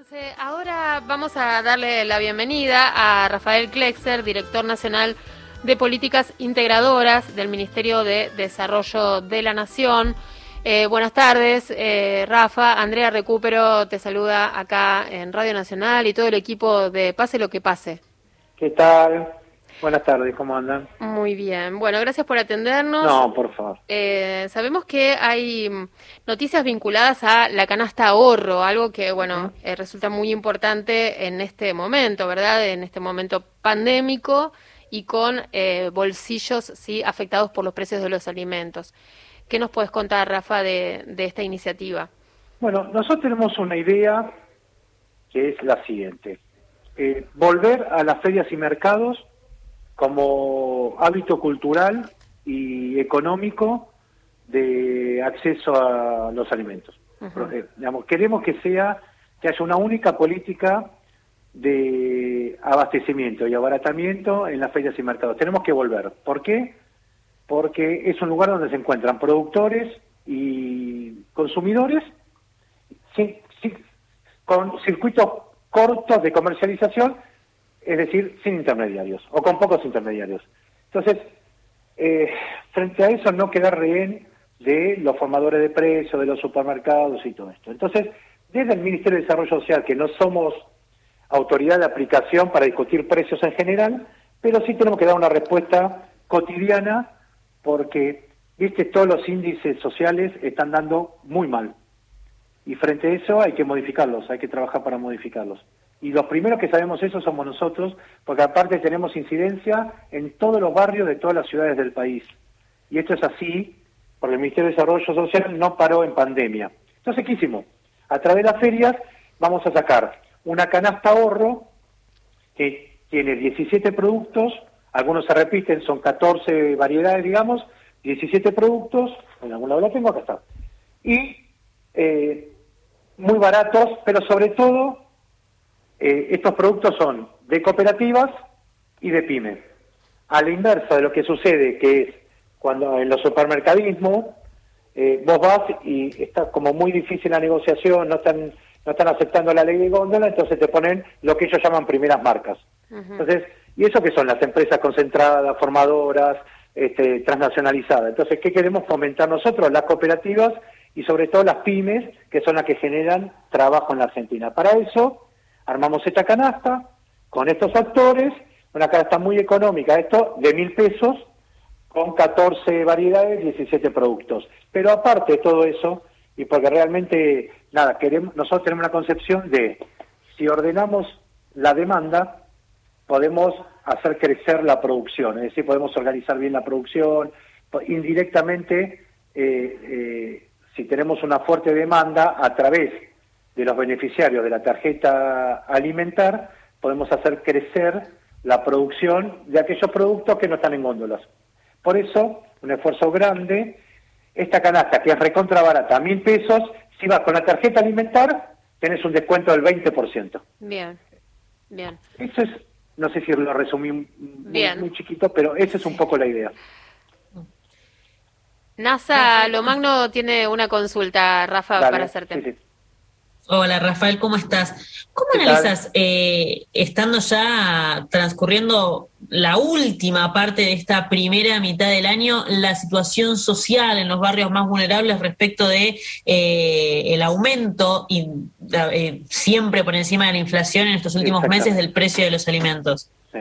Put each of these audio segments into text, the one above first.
Ahora vamos a darle la bienvenida a Rafael Klexer, director nacional de Políticas Integradoras del Ministerio de Desarrollo de la Nación. Buenas tardes, Rafa. Andrea Recupero te saluda acá en Radio Nacional y todo el equipo de Pase lo que pase. ¿Qué tal? Buenas tardes, ¿cómo andan? Muy bien. Bueno, gracias por atendernos. No, por favor. Sabemos que hay noticias vinculadas a la canasta ahorro, algo que, bueno, resulta muy importante en este momento, ¿verdad? En este momento pandémico y con bolsillos, sí, afectados por los precios de los alimentos. ¿Qué nos puedes contar, Rafa, de esta iniciativa? Bueno, nosotros tenemos una idea que es la siguiente. Volver a las ferias y mercados como hábito cultural y económico de acceso a los alimentos. Digamos, queremos que haya una única política de abastecimiento y abaratamiento en las ferias y mercados. Tenemos que volver. ¿Por qué? Porque es un lugar donde se encuentran productores y consumidores con circuitos cortos de comercialización, es decir, sin intermediarios, o con pocos intermediarios. Entonces, frente a eso, no quedar rehén de los formadores de precios, de los supermercados y todo esto. Entonces, desde el Ministerio de Desarrollo Social, que no somos autoridad de aplicación para discutir precios en general, pero sí tenemos que dar una respuesta cotidiana, porque, viste, todos los índices sociales están dando muy mal. Y frente a eso hay que modificarlos, hay que trabajar para modificarlos. Y los primeros que sabemos eso somos nosotros, porque aparte tenemos incidencia en todos los barrios de todas las ciudades del país. Y esto es así porque el Ministerio de Desarrollo Social no paró en pandemia. Entonces, ¿qué hicimos? A través de las ferias vamos a sacar una canasta ahorro que tiene 17 productos, algunos se repiten, son 14 variedades, digamos, 17 productos, en algún lado lo tengo, acá está. Y muy baratos, pero sobre todo estos productos son de cooperativas y de pymes. A la inversa de lo que sucede, que es cuando en los supermercadismos vos vas y está como muy difícil la negociación, no están aceptando la ley de góndola, entonces te ponen lo que ellos llaman primeras marcas. Entonces, ¿y eso qué son? Las empresas concentradas, formadoras, transnacionalizadas. Entonces, ¿qué queremos fomentar nosotros? Las cooperativas y sobre todo las pymes, que son las que generan trabajo en la Argentina. Para eso armamos esta canasta con estos actores, una canasta muy económica, esto de 1.000 pesos, con 14 variedades, 17 productos. Pero aparte de todo eso, y porque realmente, nosotros tenemos una concepción de, si ordenamos la demanda, podemos hacer crecer la producción, es decir, podemos organizar bien la producción, indirectamente, si tenemos una fuerte demanda a través de los beneficiarios de la tarjeta alimentar, podemos hacer crecer la producción de aquellos productos que no están en góndolas. Por eso, un esfuerzo grande, esta canasta que es recontra barata, 1.000 pesos, si vas con la tarjeta alimentar, tenés un descuento del 20%. Bien. Eso es, no sé si lo resumí muy chiquito, pero esa es un poco la idea. NASA Lomagno tiene una consulta, Rafa, para hacerte. Sí. Hola, Rafael, ¿cómo estás? ¿Cómo analizas, estando ya transcurriendo la última parte de esta primera mitad del año, la situación social en los barrios más vulnerables respecto de el aumento siempre por encima de la inflación en estos últimos meses del precio de los alimentos? Sí.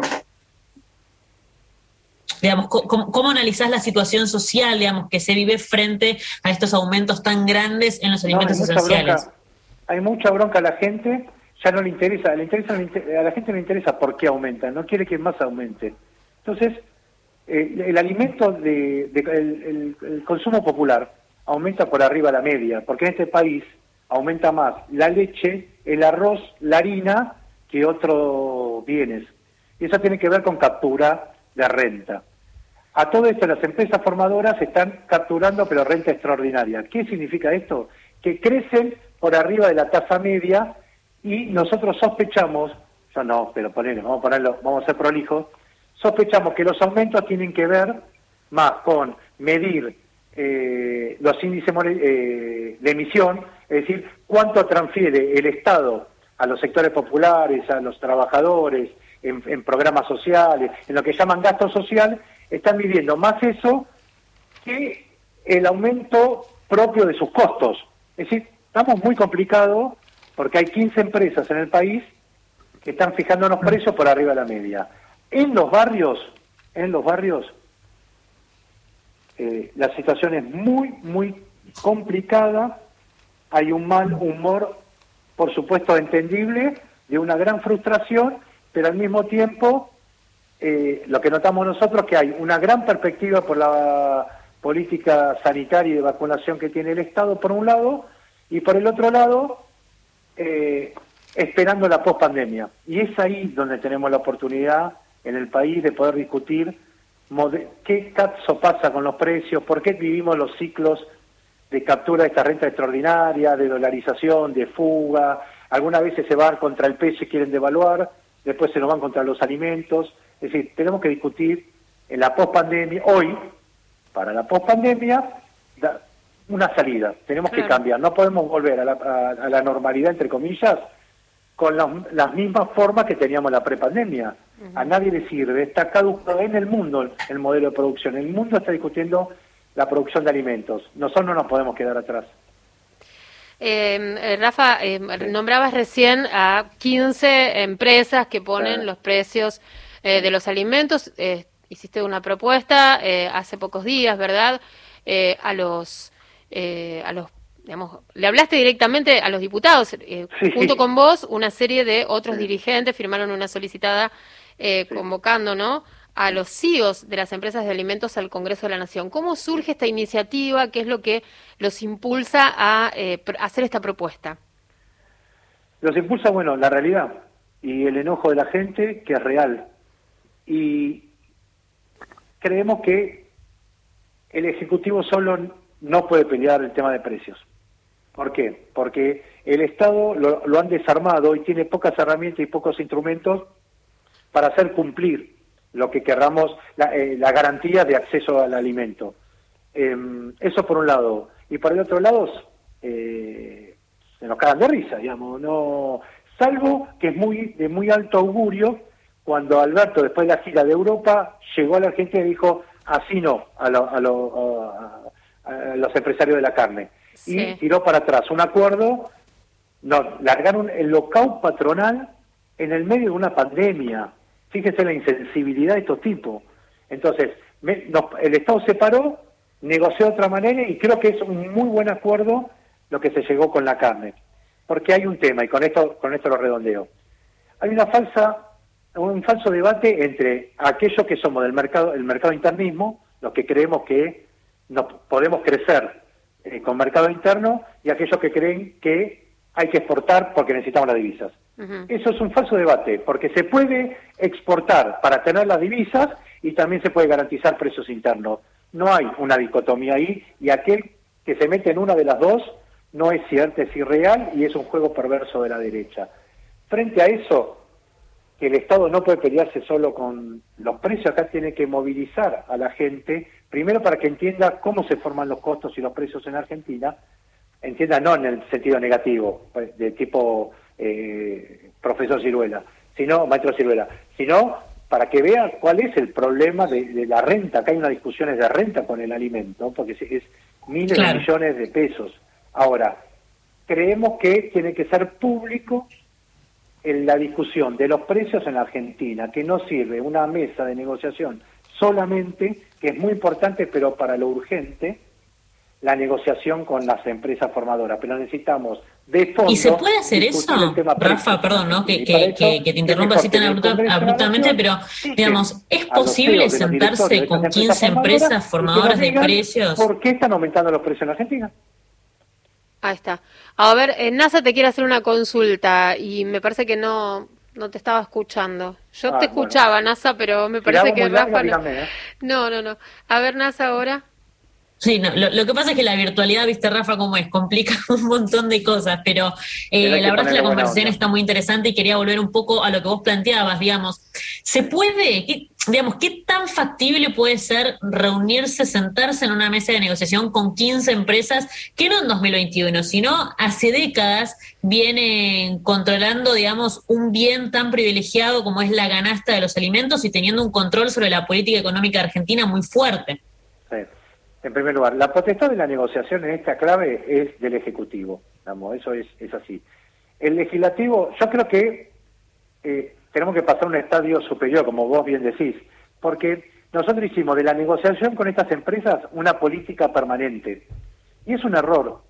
Digamos, ¿cómo analizás la situación social, digamos, que se vive frente a estos aumentos tan grandes en los alimentos esenciales? Hay mucha bronca a la gente, ya no le interesa, a la gente no le interesa por qué aumenta, no quiere que más aumente. Entonces, el alimento, el consumo popular aumenta por arriba de la media, porque en este país aumenta más la leche, el arroz, la harina, que otros bienes. Y eso tiene que ver con captura de renta. A todo esto las empresas formadoras están capturando, pero renta extraordinaria. ¿Qué significa esto? Que crecen por arriba de la tasa media y nosotros sospechamos, vamos a ser prolijos, sospechamos que los aumentos tienen que ver más con medir los índices de emisión, es decir, cuánto transfiere el Estado a los sectores populares, a los trabajadores, en programas sociales, en lo que llaman gasto social, están viviendo más eso que el aumento propio de sus costos. Es decir, estamos muy complicados porque hay 15 empresas en el país que están fijando los precios por arriba de la media. En los barrios, la situación es muy, muy complicada. Hay un mal humor, por supuesto, entendible, de una gran frustración, pero al mismo tiempo, lo que notamos nosotros que hay una gran perspectiva por la política sanitaria y de vacunación que tiene el Estado, por un lado, y por el otro lado, esperando la pospandemia. Y es ahí donde tenemos la oportunidad en el país de poder discutir qué caso pasa con los precios, por qué vivimos los ciclos de captura de esta renta extraordinaria, de dolarización, de fuga. Algunas veces se van contra el peso y quieren devaluar, después se nos van contra los alimentos. Es decir, tenemos que discutir en la pospandemia, hoy, para la pospandemia, una salida. Tenemos que cambiar, no podemos volver a la normalidad, entre comillas, con las mismas formas que teníamos la prepandemia. A nadie le sirve, está caducado en el mundo el modelo de producción. El mundo está discutiendo la producción de alimentos. Nosotros no nos podemos quedar atrás. Rafa, nombrabas recién a 15 empresas que ponen los precios de los alimentos. Hiciste una propuesta hace pocos días, ¿verdad? A los digamos, le hablaste directamente a los diputados, Sí. junto con vos, una serie de otros dirigentes firmaron una solicitada convocando, ¿no?, a los CEOs de las empresas de alimentos al Congreso de la Nación. ¿Cómo surge esta iniciativa? ¿Qué es lo que los impulsa a hacer esta propuesta? Los impulsa, bueno, la realidad y el enojo de la gente, que es real. Y creemos que el Ejecutivo solo no puede pelear el tema de precios. ¿Por qué? Porque el Estado lo han desarmado y tiene pocas herramientas y pocos instrumentos para hacer cumplir lo que querramos, la garantía de acceso al alimento. Eso por un lado. Y por el otro lado, se nos cagan de risa, digamos, no, salvo que es de muy alto augurio cuando Alberto, después de la gira de Europa, llegó a la Argentina y dijo, así no, a los empresarios de la carne. Sí. Y tiró para atrás un acuerdo, largaron el lockout patronal en el medio de una pandemia. Fíjese la insensibilidad de estos tipos. Entonces, el Estado se paró, negoció de otra manera y creo que es un muy buen acuerdo lo que se llegó con la carne. Porque hay un tema, y con esto lo redondeo. Hay un falso debate entre aquellos que somos el mercado internismo, los que creemos que no podemos crecer con mercado interno, y aquellos que creen que hay que exportar porque necesitamos las divisas. Eso es un falso debate, porque se puede exportar para tener las divisas y también se puede garantizar precios internos. No hay una dicotomía ahí, y aquel que se mete en una de las dos no es cierto, es irreal y es un juego perverso de la derecha. Frente a eso, que el Estado no puede pelearse solo con los precios, acá tiene que movilizar a la gente, primero para que entienda cómo se forman los costos y los precios en Argentina, entienda no en el sentido negativo, de tipo profesor Ciruela, maestro Ciruela, sino para que vea cuál es el problema de la renta. Acá hay unas discusiones de renta con el alimento, porque es miles de millones de pesos. Ahora, creemos que tiene que ser público en la discusión de los precios en la Argentina, que no sirve una mesa de negociación solamente, que es muy importante, pero para lo urgente, la negociación con las empresas formadoras, pero necesitamos de fondo... ¿Y se puede hacer eso, Rafa? Perdón, ¿no? Que te interrumpa así tan abruptamente, pero, digamos, ¿es posible sentarse con 15 empresas formadoras de precios? ¿Por qué están aumentando los precios en Argentina? Ahí está. A ver, NASA te quiere hacer una consulta y me parece que no te estaba escuchando. Yo te escuchaba, bueno. NASA, pero me parece que Rafa no. No. A ver, NASA, ahora... Sí, no, lo que pasa es que la virtualidad, viste, Rafa, cómo es, complica un montón de cosas, pero la verdad es que la conversación está muy interesante y quería volver un poco a lo que vos planteabas, digamos. ¿Se puede? digamos, ¿qué tan factible puede ser reunirse, sentarse en una mesa de negociación con 15 empresas que no en 2021, sino hace décadas vienen controlando, digamos, un bien tan privilegiado como es la canasta de los alimentos y teniendo un control sobre la política económica de Argentina muy fuerte? Sí. En primer lugar, la potestad de la negociación en esta clave es del Ejecutivo, digamos, eso es así. El Legislativo, yo creo que tenemos que pasar a un estadio superior, como vos bien decís, porque nosotros hicimos de la negociación con estas empresas una política permanente. Y es un error.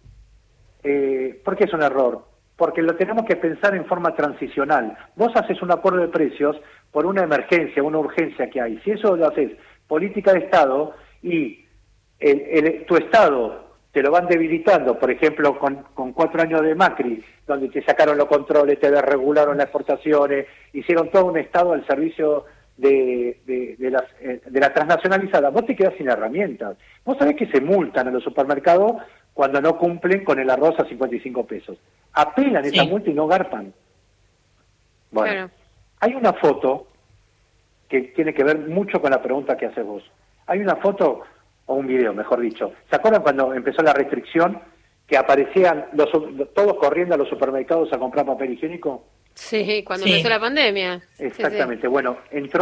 ¿Por qué es un error? Porque lo tenemos que pensar en forma transicional. Vos haces un acuerdo de precios por una emergencia, una urgencia que hay. Si eso lo haces política de Estado y tu Estado te lo van debilitando, por ejemplo, con 4 años de Macri, donde te sacaron los controles, te desregularon las exportaciones, hicieron todo un Estado al servicio de la transnacionalizada, vos te quedás sin herramientas. Vos sabés que se multan a los supermercados cuando no cumplen con el arroz a 55 pesos. Apelan esa multa y no garpan. Bueno, claro. Hay una foto que tiene que ver mucho con la pregunta que haces vos. Hay una foto, o un video, mejor dicho. ¿Se acuerdan cuando empezó la restricción que aparecían todos corriendo a los supermercados a comprar papel higiénico? Sí, cuando empezó la pandemia. Exactamente. Sí. Bueno,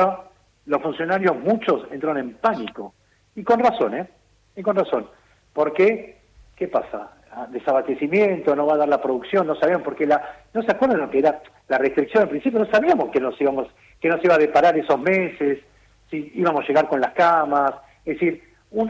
los funcionarios, muchos entraron en pánico. Y con razón, ¿eh? Y con razón. ¿Por qué? ¿Qué pasa? Desabastecimiento, no va a dar la producción, no sabían por qué no se acuerdan lo que era la restricción al principio, no sabíamos que nos iba a deparar esos meses, si íbamos a llegar con las camas, es decir,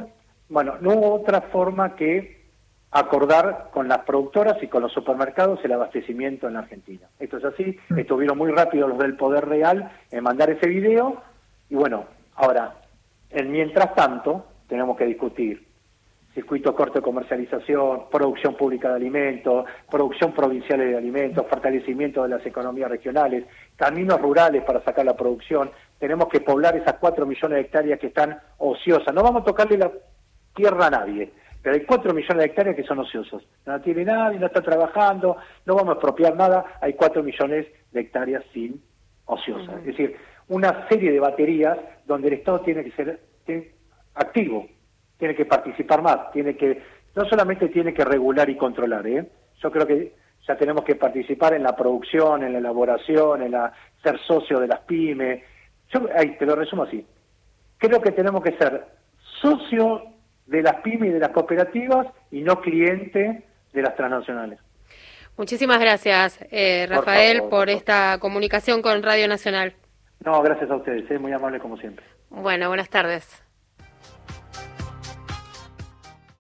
no hubo otra forma que acordar con las productoras y con los supermercados el abastecimiento en la Argentina. Esto es así, estuvieron muy rápido los del Poder Real en mandar ese video, y bueno, ahora, mientras tanto, tenemos que discutir circuito corto de comercialización, producción pública de alimentos, producción provincial de alimentos, fortalecimiento de las economías regionales, caminos rurales para sacar la producción. Tenemos que poblar esas 4 millones de hectáreas que están ociosas. No vamos a tocarle la tierra a nadie, pero hay 4 millones de hectáreas que son ociosos. No la tiene nadie, no está trabajando, no vamos a expropiar nada. Hay 4 millones de hectáreas sin ociosas. Es decir, una serie de baterías donde el Estado tiene que ser activo, tiene que participar más, no solamente tiene que regular y controlar, yo creo que ya tenemos que participar en la producción, en la elaboración, ser socio de las pymes. Te lo resumo así. Creo que tenemos que ser socio de las pymes y de las cooperativas y no cliente de las transnacionales. Muchísimas gracias, Rafael, por esta comunicación con Radio Nacional. No, gracias a ustedes, muy amable como siempre. Bueno, buenas tardes.